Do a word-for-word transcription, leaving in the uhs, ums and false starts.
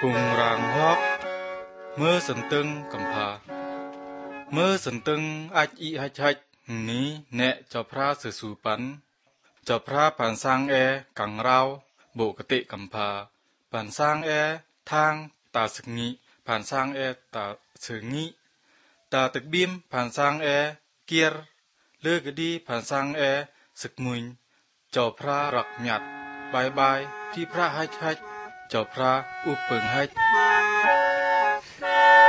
គងរាងហកមើសន្ទឹងកំផាមើសន្ទឹងអាចអ៊ីហាច់ហាច់នេះអ្នកចោប្រាសស៊ូប៉ាន់ចោប្រាប៉ានសាងអេកាំងរៅបុកតិកំផាប៉ានសាងអេທາງតាសងីប៉ានសាងអេតាសងីតាទឹកបៀមប៉ានសាងអេគៀរលើកឌីប៉ានសាងអេសឹកមួយចោប្រារកញាត់បាយបាយទីប្រាហាច់ហាច់ចោប្រាឧបពឹងហាច់